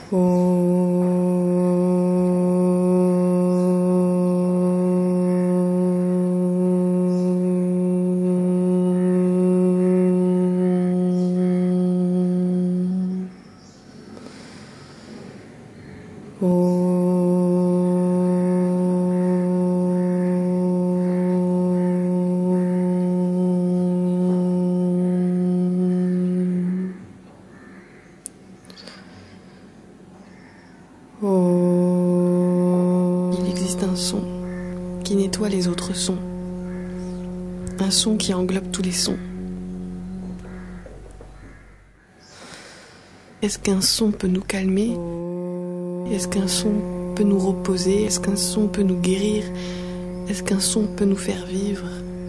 Il existe un son qui nettoie les autres sons. Un son qui englobe tous les sons. Est-ce qu'un son peut nous calmer? Est-ce qu'un son peut nous reposer? Est-ce qu'un son peut nous guérir? Est-ce qu'un son peut nous faire vivre?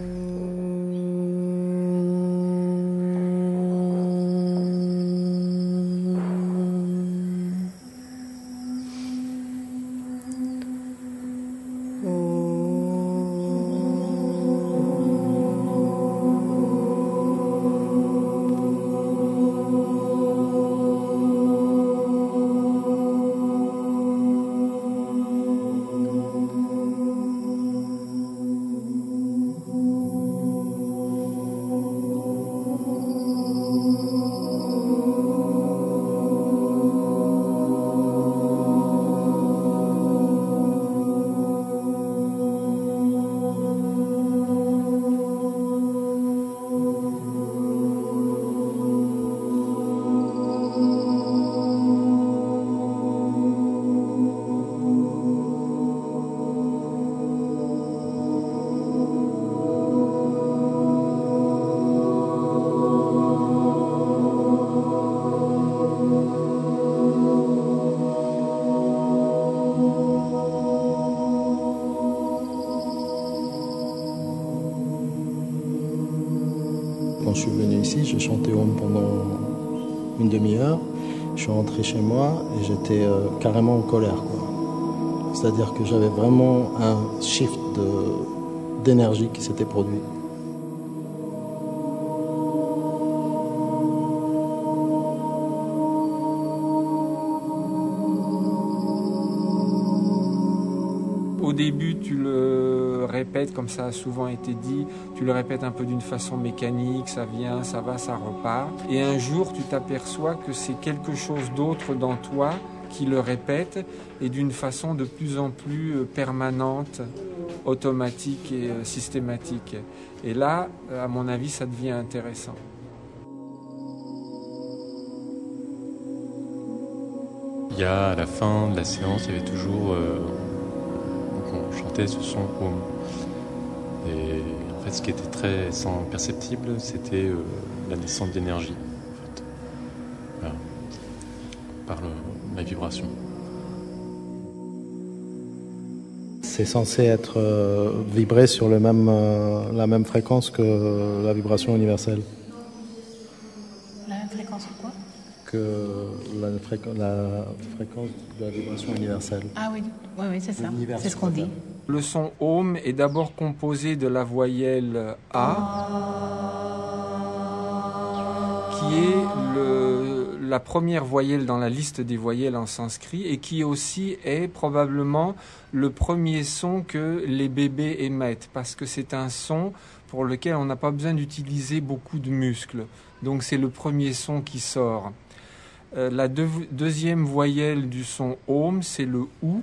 Quand je suis venu ici, j'ai chanté Om pendant une demi-heure. Je suis rentré chez moi et j'étais carrément en colère, quoi. C'est-à-dire que j'avais vraiment un shift d'énergie qui s'était produit. Au début, tu le répètes, comme ça a souvent été dit, tu le répètes un peu d'une façon mécanique, ça vient, ça va, ça repart. Et un jour, tu t'aperçois que c'est quelque chose d'autre dans toi qui le répète et d'une façon de plus en plus permanente, automatique et systématique. Et là, à mon avis, ça devient intéressant. Il y a à la fin de la séance, il y avait toujours... on chantait ce son Om. Et en fait, ce qui était très perceptible, c'était la descente d'énergie, en fait. Voilà. Par la vibration. C'est censé être vibré sur la même fréquence que la vibration universelle. La même fréquence ou quoi? Que la fréquence de la vibration universelle. Ah oui, oui, c'est ça. C'est ce qu'on dit. Le son Om est d'abord composé de la voyelle A, qui est la première voyelle dans la liste des voyelles en sanskrit et qui aussi est probablement le premier son que les bébés émettent, parce que c'est un son pour lequel on n'a pas besoin d'utiliser beaucoup de muscles. Donc c'est le premier son qui sort. La deuxième voyelle du son Om, c'est le OU.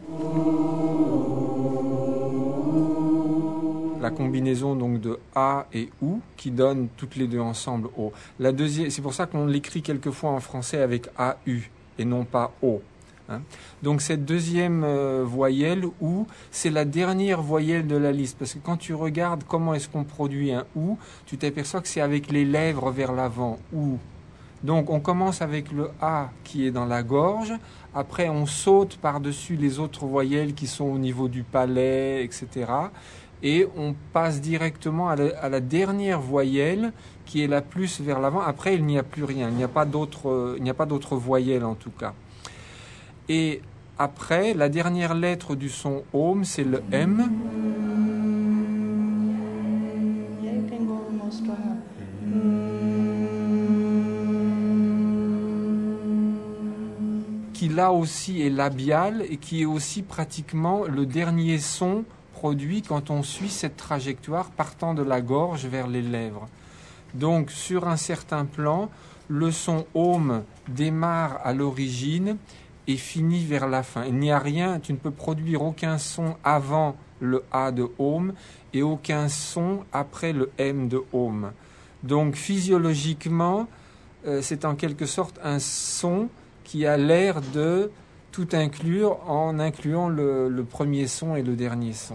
La combinaison donc de A et OU qui donne toutes les deux ensemble O. C'est pour ça qu'on l'écrit quelquefois en français avec AU et non pas O. Hein. Donc cette deuxième voyelle OU, c'est la dernière voyelle de la liste. Parce que quand tu regardes comment est-ce qu'on produit un OU, tu t'aperçois que c'est avec les lèvres vers l'avant. OU. Donc on commence avec le A qui est dans la gorge, après on saute par-dessus les autres voyelles qui sont au niveau du palais, etc. Et on passe directement à la dernière voyelle qui est la plus vers l'avant. Après il n'y a plus rien, il n'y a pas d'autres voyelles en tout cas. Et après, la dernière lettre du son Om, c'est le M. qui là aussi est labial et qui est aussi pratiquement le dernier son produit quand on suit cette trajectoire partant de la gorge vers les lèvres. Donc sur un certain plan, le son Om démarre à l'origine et finit vers la fin. Il n'y a rien, tu ne peux produire aucun son avant le A de Om et aucun son après le M de Om. Donc physiologiquement, c'est en quelque sorte un son qui a l'air de tout inclure en incluant le premier son et le dernier son.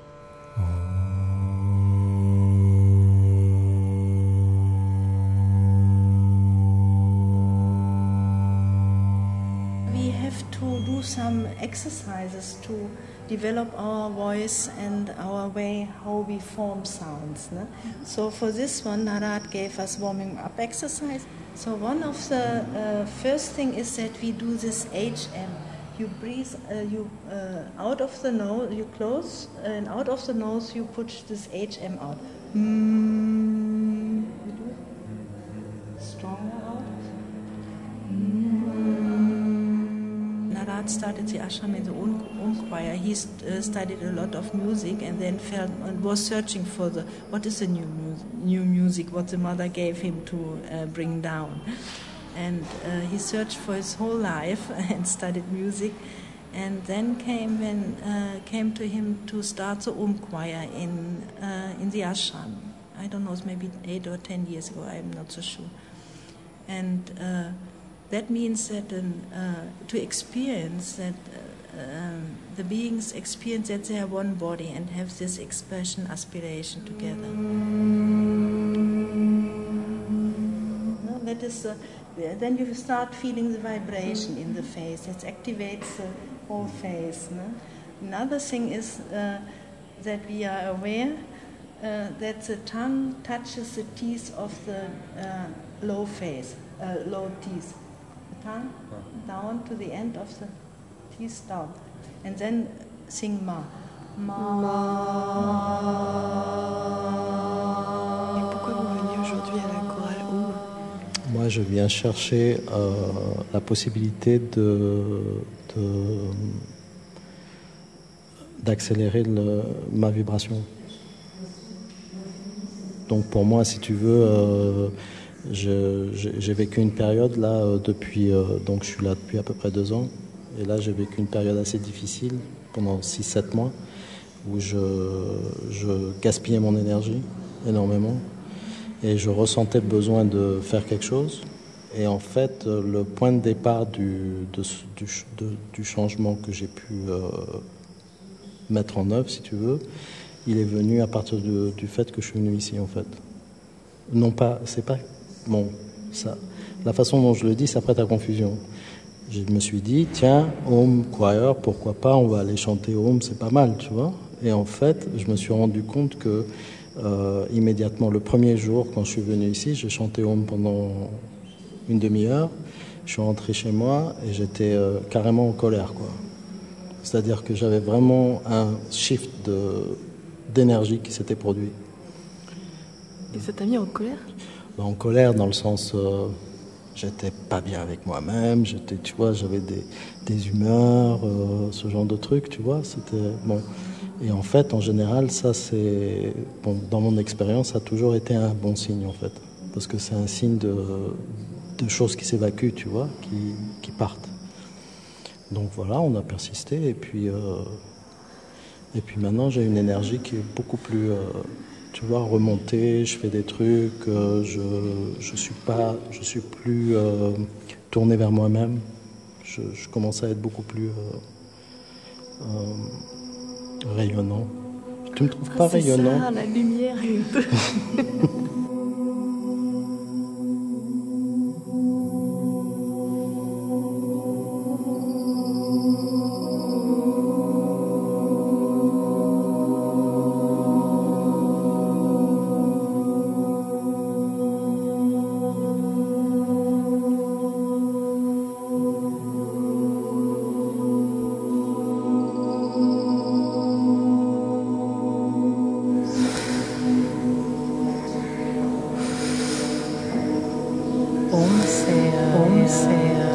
We have to do some exercises to develop our voice and our way how we form sounds. No? So for this one, Narad gave us warming up exercise. So one of the first thing is that we do this HM. You breathe, out of the nose, you close, and out of the nose you push this HM out. You do it stronger out. Narad started the ashram in the Om choir. He studied a lot of music and then felt and was searching for what is the new music, what the mother gave him to bring down. And he searched for his whole life and studied music, and then came to him to start the Om choir in the ashram. I don't know, it's maybe 8 or 10 years ago. I'm not so sure. And that means that to experience that the beings experience that they are one body and have this expression, aspiration together. No, that is. Then you start feeling the vibration in the face. It activates the whole face. No? Another thing is that we are aware that the tongue touches the teeth of the low teeth. The tongue down to the end of the teeth down. And then sing Ma. Ma. Et pourquoi vous venez aujourd'hui à la chorale Om? Moi, je viens chercher la possibilité d'accélérer ma vibration. Donc pour moi, si tu veux, j'ai vécu une période là depuis, donc je suis là depuis à peu près 2 ans, et là j'ai vécu une période assez difficile pendant 6-7 mois où je gaspillais mon énergie énormément. Et je ressentais le besoin de faire quelque chose. Et en fait, le point de départ du changement que j'ai pu mettre en œuvre, si tu veux, il est venu à partir du fait que je suis venu ici, en fait. Non pas, c'est pas... Bon, ça, la façon dont je le dis, ça prête à confusion. Je me suis dit, tiens, Om Choir, pourquoi pas, on va aller chanter Om, c'est pas mal, tu vois. Et en fait, je me suis rendu compte que immédiatement, le premier jour, quand je suis venu ici, j'ai chanté Om pendant une demi-heure. Je suis rentré chez moi et j'étais carrément en colère, quoi. C'est-à-dire que j'avais vraiment un shift d'énergie qui s'était produit. Et ça t'a mis en colère? En colère dans le sens, j'étais pas bien avec moi-même. Tu vois, j'avais des humeurs, ce genre de trucs, tu vois. C'était bon. Et en fait, en général, ça c'est, bon, dans mon expérience, ça a toujours été un bon signe en fait, parce que c'est un signe de choses qui s'évacuent, tu vois, qui partent. Donc voilà, on a persisté et puis maintenant j'ai une énergie qui est beaucoup plus, tu vois, remontée. Je fais des trucs, je suis plus tourné vers moi-même. Je commence à être beaucoup plus rayonnant. Tu me trouves pas rayonnant? Ça, la lumière est... Om, c'est